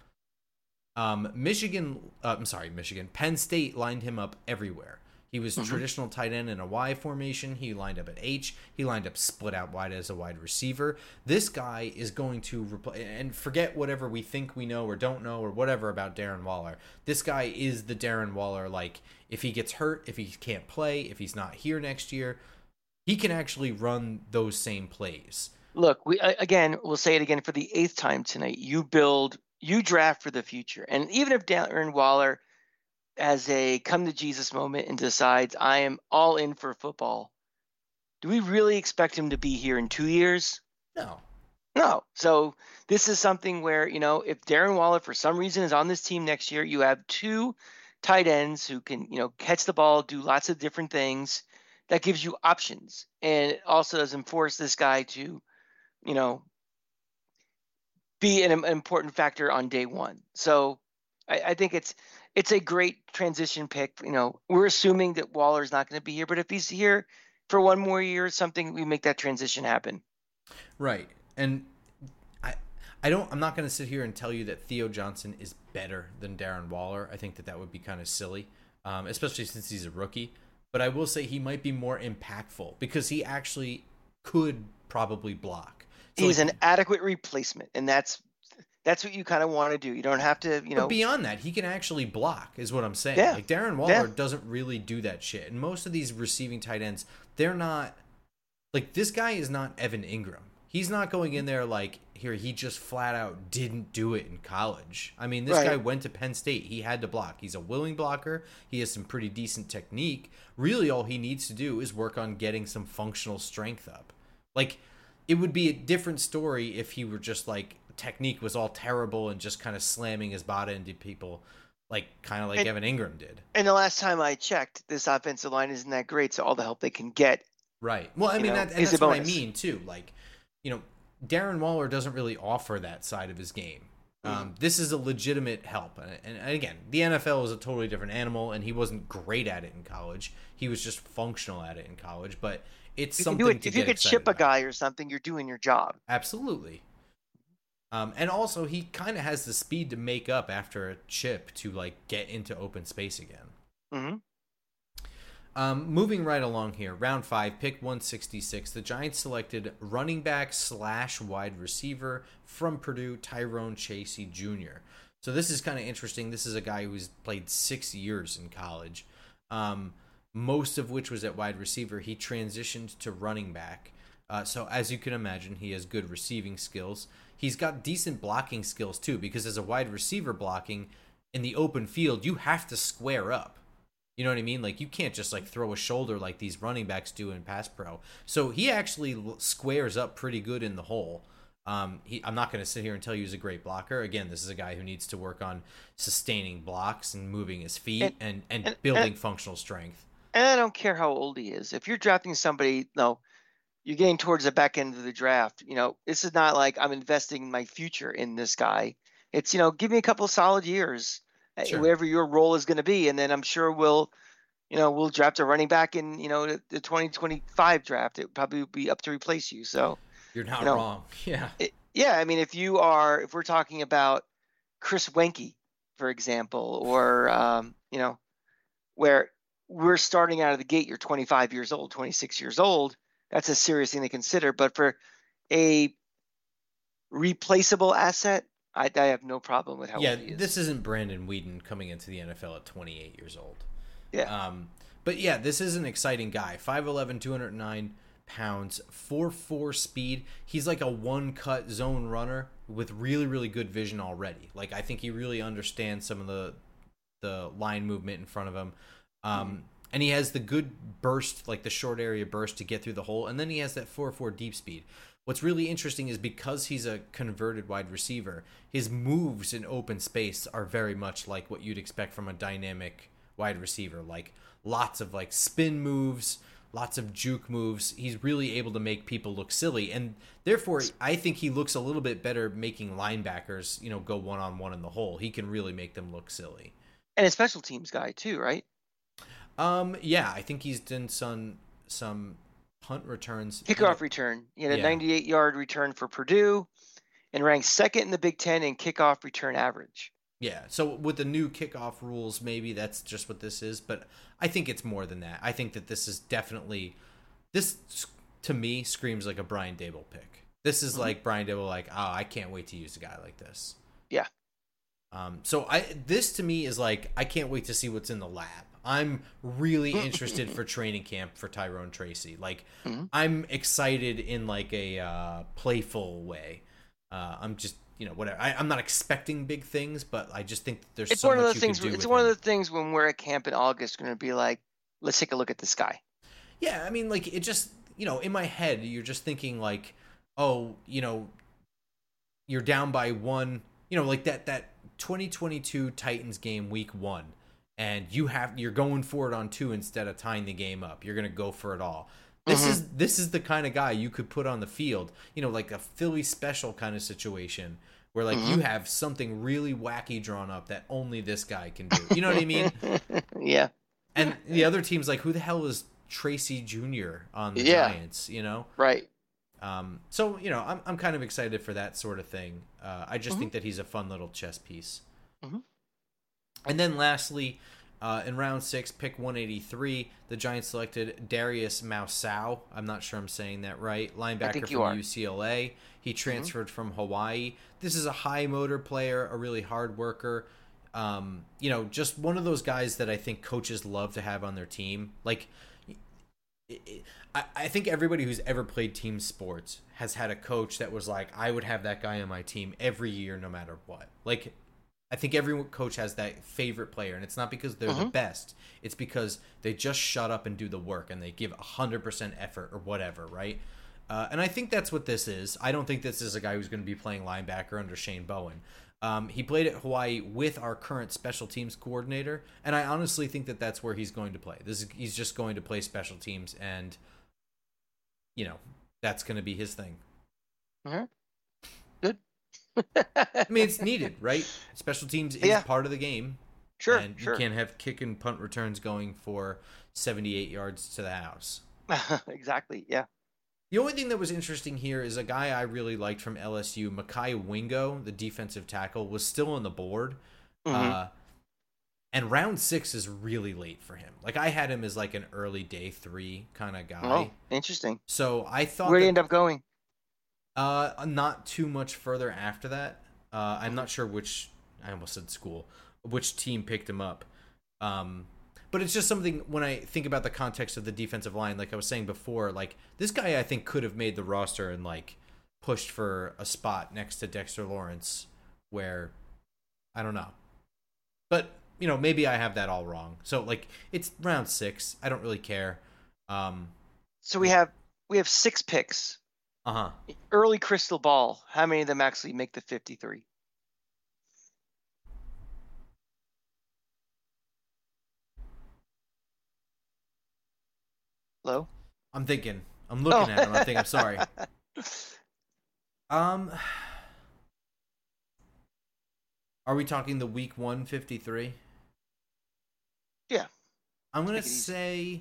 Michigan, Penn State lined him up everywhere. He was Hmm. traditional tight end in a Y formation. He lined up at H. He lined up split out wide as a wide receiver. This guy is going to and forget whatever we think we know or don't know or whatever about Darren Waller. This guy is the Darren Waller. Like, if he gets hurt, if he can't play, if he's not here next year, he can actually run those same plays. Look, we'll say it again for the 8th time tonight. You draft for the future, and even if Darren Waller has a come to Jesus moment and decides I am all in for football, do we really expect him to be here in 2 years? No. No. So this is something where, if Darren Waller for some reason is on this team next year, you have two tight ends who can, catch the ball, do lots of different things. That gives you options. And it also doesn't force this guy to, you know, be an important factor on day one. So I think it's a great transition pick. We're assuming that Waller's not going to be here, but if he's here for one more year or something, we make that transition happen. Right. And I'm not going to sit here and tell you that Theo Johnson is better than Darren Waller. I think that would be kind of silly, especially since he's a rookie. But I will say he might be more impactful because he actually could probably block. So He's like, an adequate replacement, and that's what you kind of want to do. You don't have to, but beyond that, he can actually block, is what I'm saying. Yeah, Like Darren Waller yeah, doesn't really do that shit. And most of these receiving tight ends, they're not like this guy is not Evan Ingram. He's not going in there like here. He just flat out didn't do it in college. I mean, this guy right. went to Penn State. He had to block. He's a willing blocker. He has some pretty decent technique. Really, all he needs to do is work on getting some functional strength up. Like, it would be a different story if he were just like technique was all terrible and just kind of slamming his body into people, like kind of like And Evan Ingram did. and the last time I checked, this offensive line isn't that great. So all the help they can get, Right. Well, I mean is a that's what I bonus. mean too. Like, Darren Waller doesn't really offer that side of his game. Mhm. This is a legitimate help. And again, the NFL is a totally different animal, and he wasn't great at it in college. He was just functional at it in college, but it's You can do it something to if you get could excited chip a about. guy or something. You're doing your job. Absolutely. And also, he kind of has the speed to make up after a chip to like get into open space again. Hmm. Moving right along here, round 5, pick 166. The Giants selected running back / wide receiver from Purdue, Tyrone Chasey Jr. So this is kind of interesting. This is a guy who's played 6 years in college, most of which was at wide receiver. He transitioned to running back. So as you can imagine, he has good receiving skills. He's got decent blocking skills too, because as a wide receiver blocking in the open field, you have to square up. You know what I mean? Like, you can't just like throw a shoulder like these running backs do in pass pro. So he actually squares up pretty good in the hole. I'm not going to sit here and tell you he's a great blocker. Again, this is a guy who needs to work on sustaining blocks and moving his And feet and and and building functional strength. and I don't care how old he is. If you're drafting somebody, no, you're getting towards the back end of the draft. This is not like I'm investing my future in this guy. It's, give me a couple of solid years, Sure. whatever your role is going to be, and then I'm sure we'll draft a running back in, the 2025 draft. It probably will be up to replace you. So, You're you not know, wrong. Yeah. yeah, I mean, if we're talking about Chris Wenke, for example, or where we're starting out of the gate, you're 25 years old, 26 years old. That's a serious thing to consider. But for a replaceable asset, I have no problem with how Yeah, old he this is. isn't Brandon Whedon coming into the NFL at 28 years old. Yeah. But yeah, this is an exciting guy. 5'11", 209 pounds, 4.4 speed. He's like a one-cut zone runner with really, really good vision already. Like, I think he really understands some of the line movement in front of him. Mhm. And he has the good burst, like the short area burst to get through the hole. And then he has that 4.4 deep speed. What's really interesting is because he's a converted wide receiver, his moves in open space are very much like what you'd expect from a dynamic wide receiver. Like lots of like spin moves, lots of juke moves. He's really able to make people look silly, and therefore I think he looks a little bit better making linebackers, go one on one in the hole. He can really make them look silly. And a special teams guy too, right? Yeah, I think he's done some punt returns. Kickoff return. He had a Yeah, 98-yard return for Purdue and ranked second in the Big Ten in kickoff return average. yeah. So with the new kickoff rules, maybe that's just what this is, but I think it's more than that. I think that this is definitely this to me screams like a Brian Dable pick. This is Hmm. like Brian Dable, like, oh, I can't wait to use a guy like this. Yeah. So this to me is like I can't wait to see what's in the lab. I'm really interested for training camp for Tyrone Tracy. Like Mhm. I'm excited in like a playful way. I'm just whatever. I'm not expecting big things, but I just think that there's It's so one of much those you could things. do It's with one of him. the things when we're at camp in August, going to be like, let's take a look at this guy. Yeah, I mean, like it just in my head, you're just thinking like, oh, you're down by one, like that 2022 Titans game week 1, and you're going for it on 2 instead of tying the game up. You're going to go for it all. Hmm. This is the kind of guy you could put on the field, like a Philly special kind of situation where like Hmm. you have something really wacky drawn up that only this guy can do. You know what I mean? Yeah. And the other team's like, who the hell is Tracy Jr. on the Yeah. Giants? Right. So I'm kind of excited for that sort of thing. I just Hmm. think that he's a fun little chess piece. Hmm. And then lastly, in round 6, pick 183, the Giants selected Darius Mousau. I'm not sure I'm saying that right. I Linebacker think you from are. UCLA. He Hmm. transferred from Hawaii. This is a high motor player, a really hard worker. Just one of those guys that I think coaches love to have on their team. Like, I think everybody who's ever played team sports has had a coach that was like, I would have that guy on my team every year, no matter what. Like, I think every coach has that favorite player, and it's not because they're the Hmm. best. It's because they just shut up and do the work, and they give 100% effort or whatever, right? And I think that's what this is. I don't think this is a guy who's going to be playing linebacker under Shane Bowen. He played at Hawaii with our current special teams coordinator, and I honestly think that that's where he's going to play. He's just going to play special teams, and you know that's going to be his thing. Hmm. Good. I mean, it's needed, right? Special teams is Yeah, part of the game, sure, and you sure. can't have kick and punt returns going for 78 yards to the house. Exactly. Yeah. The only thing that was interesting here is a guy I really liked from LSU, Makai Wingo, the defensive tackle, was still on the board. Hmm. Uh, and round 6 is really late for him. Like, I had him as like an early day 3 kind of Oh, guy. interesting. So I thought Where do you that end up going? not too much further after that. I'm Hmm. not sure which, I almost said school, which team picked him up. Um, but it's just something when I think about the context of the defensive line, like I was saying before, like this guy I think could have made the roster and like pushed for a spot next to Dexter Lawrence, where I don't know, but maybe I have that all wrong. So like it's round 6, I don't really care. Um, So we have 6 picks. uh huh. Early crystal ball. How many of them actually make the 53? Low. I'm thinking. I'm Oh. looking at him. I'm thinking. I'm sorry. Um, are we talking the week 153? Yeah. I'm gonna Take it easy. say,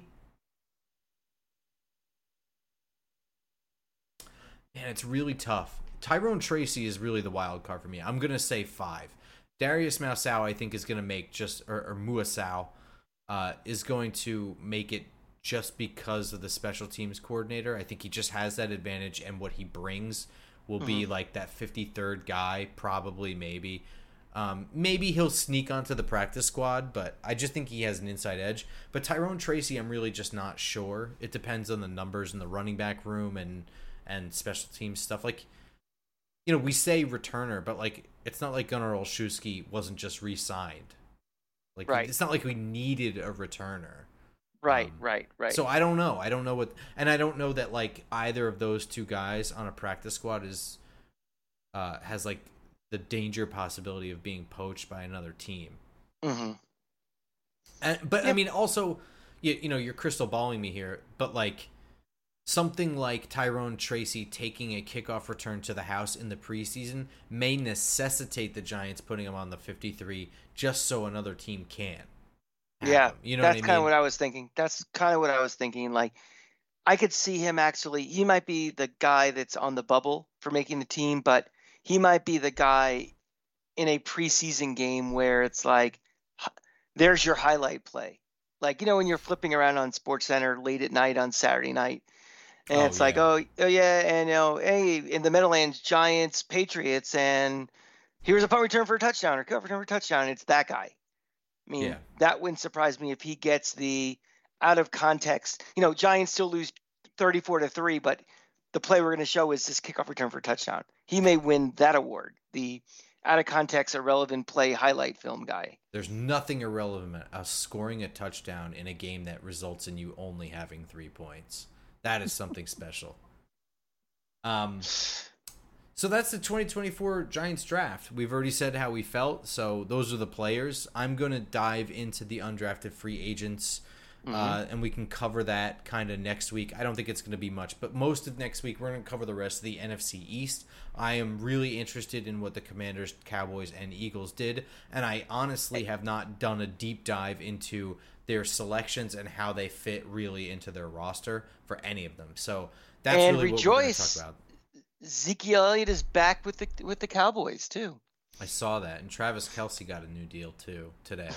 man, it's really tough. Tyrone Tracy is really the wild card for me. I'm gonna say 5. Darius Mousau, I think, is gonna make just or Muasau, is going to make it just because of the special teams coordinator. I think he just has that advantage, and what he brings will Hmm. be like that 53rd guy, probably, maybe. Maybe he'll sneak onto the practice squad, but I just think he has an inside edge. But Tyrone Tracy, I'm really just not sure. It depends on the numbers in the running back room and special teams stuff. Like, we say returner, but like it's not like Gunnar Olszewski wasn't just re-signed. Like Right. it's not like we needed a returner. Right. Um, Right. Right. so I don't know. I don't know what, and I don't know that like either of those two guys on a practice squad is has like the danger possibility of being poached by another team. Hmm. But I Yeah. mean, also, you're crystal balling me here, but like something like Tyrone Tracy taking a kickoff return to the house in the preseason may necessitate the Giants putting him on the 53 just so another team can have Yeah. him. You know what That's I kind of mean? what I was thinking. That's kind of what I was thinking. Like, I could see him actually. He might be the guy that's on the bubble for making the team, but he might be the guy in a preseason game where it's like, there's your highlight play. Like, when you're flipping around on Sports Center late at night on Saturday night, and Oh it's like, yeah. oh yeah, and hey, in the Meadowlands, Giants, Patriots, and here's a punt return for a touchdown or kickoff return for a touchdown. It's that guy. I mean, Yeah. that wouldn't surprise me if he gets the out of context. Giants still lose 34-3, but the play we're going to show is this kickoff return for a touchdown. He may win that award, the out of context, irrelevant play highlight film guy. There's nothing irrelevant about scoring a touchdown in a game that results in you only having 3 points. That is something special. Um, so that's the 2024 Giants draft. We've already said how we felt, so those are the players. I'm going to dive into the undrafted free agents, Mm-hmm. and we can cover that kind of next week. I don't think it's going to be much, but most of next week we're going to cover the rest of the NFC East. I am really interested in what the Commanders, Cowboys, and Eagles did, and I honestly have not done a deep dive into their selections and how they fit really into their roster for any of them. So that's And really what we're going to talk rejoice, about. Ezekiel Elliott is back with the Cowboys too. I saw that, and Travis Kelsey got a new deal too today.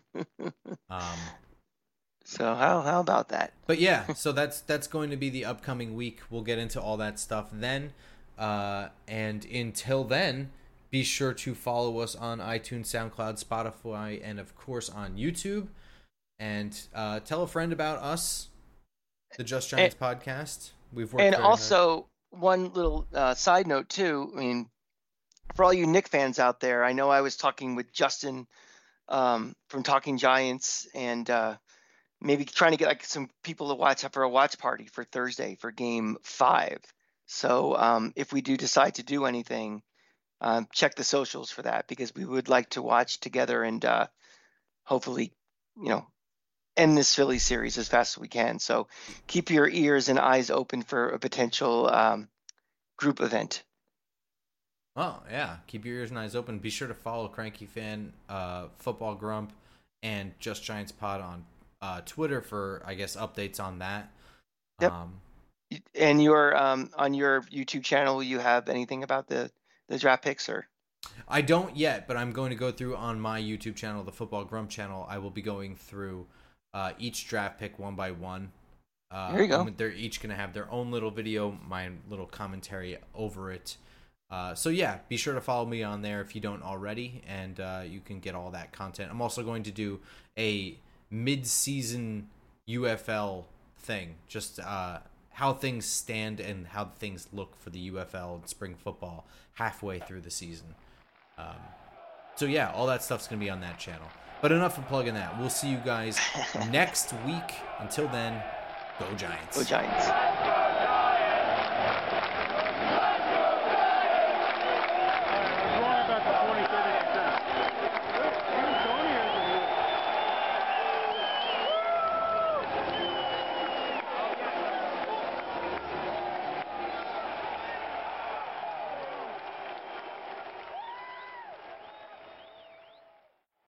Um, So how about that? but yeah, so that's going to be the upcoming week. We'll get into all that stuff then, and until then, be sure to follow us on iTunes, SoundCloud, Spotify, and of course on YouTube. And tell a friend about us, the Just And, Giants podcast. We've worked and very hard. also one little side note too. I mean, for all you Nick fans out there, I know I was talking with Justin from Talking Giants and maybe trying to get like some people to watch up for a watch party for Thursday for Game 5. So if we do decide to do anything, check the socials for that because we would like to watch together and hopefully, end this Philly series as fast as we can. So keep your ears and eyes open for a potential group event. Oh yeah, keep your ears and eyes open. Be sure to follow Cranky Fan, Football Grump, and Just Giants Pod on Twitter for, I guess, updates on that. Yep. And your on your YouTube channel, will you have anything about the draft picks or? I don't yet, but I'm going to go through on my YouTube channel, the Football Grump channel. I will be going through each draft pick one by one. There you go. They're each going to have their own little video, my little commentary over it. So yeah, be sure to follow me on there if you don't already, and you can get all that content. I'm also going to do a mid-season UFL thing, just how things stand and how things look for the UFL and spring football halfway through the season. So yeah, all that stuff's going to be on that channel. But enough of plugging that. We'll see you guys next week. Until then, go Giants. Go Giants.